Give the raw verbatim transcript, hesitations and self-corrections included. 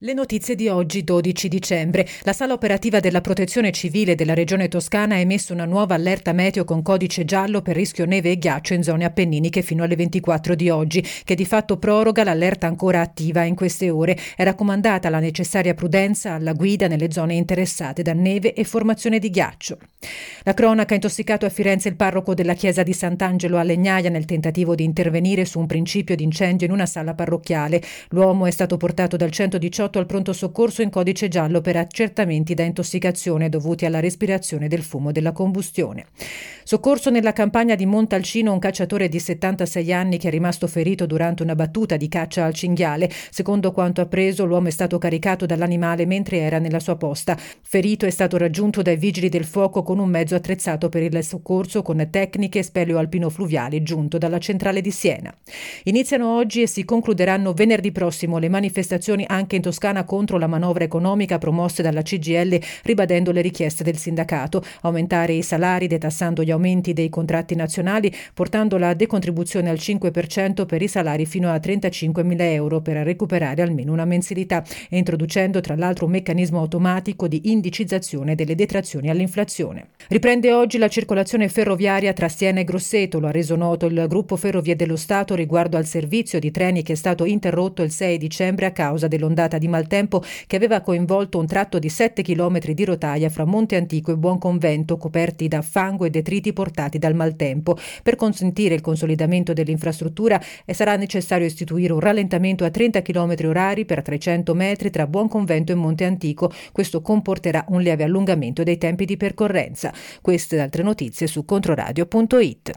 Le notizie di oggi, dodici dicembre. La sala operativa della Protezione Civile della Regione Toscana ha emesso una nuova allerta meteo con codice giallo per rischio neve e ghiaccio in zone appenniniche fino alle ventiquattro di oggi, che di fatto proroga l'allerta ancora attiva in queste ore. È raccomandata la necessaria prudenza alla guida nelle zone interessate da neve e formazione di ghiaccio. La cronaca: ha intossicato a Firenze il parroco della chiesa di Sant'Angelo a Legnaia nel tentativo di intervenire su un principio di incendio in una sala parrocchiale. L'uomo è stato portato dal centodiciotto al pronto soccorso in codice giallo per accertamenti da intossicazione dovuti alla respirazione del fumo della combustione. Soccorso nella campagna di Montalcino un cacciatore di settantasei anni che è rimasto ferito durante una battuta di caccia al cinghiale. Secondo quanto appreso, l'uomo è stato caricato dall'animale mentre era nella sua posta. Ferito è stato raggiunto dai vigili del fuoco con un mezzo attrezzato per il soccorso con tecniche speleo alpino fluviali giunto dalla centrale di Siena. Iniziano oggi e si concluderanno venerdì prossimo le manifestazioni anche in Toscana contro la manovra economica promosse dalla C G I L, ribadendo le richieste del sindacato: aumentare i salari detassando gli aumenti dei contratti nazionali, portando la decontribuzione al cinque per cento per i salari fino a trentacinquemila euro per recuperare almeno una mensilità, e introducendo tra l'altro un meccanismo automatico di indicizzazione delle detrazioni all'inflazione. Riprende oggi la circolazione ferroviaria tra Siena e Grosseto. Lo ha reso noto il gruppo Ferrovie dello Stato riguardo al servizio di treni che è stato interrotto il sei dicembre a causa dell'ondata di maltempo che aveva coinvolto un tratto di sette chilometri di rotaia fra Monte Antico e Buonconvento, coperti da fango e detriti portati dal maltempo. Per consentire il consolidamento dell'infrastruttura sarà necessario istituire un rallentamento a trenta chilometri orari per trecento metri tra Buonconvento e Monte Antico. Questo comporterà un lieve allungamento dei tempi di percorrenza. Queste ed altre notizie su controradio punto it.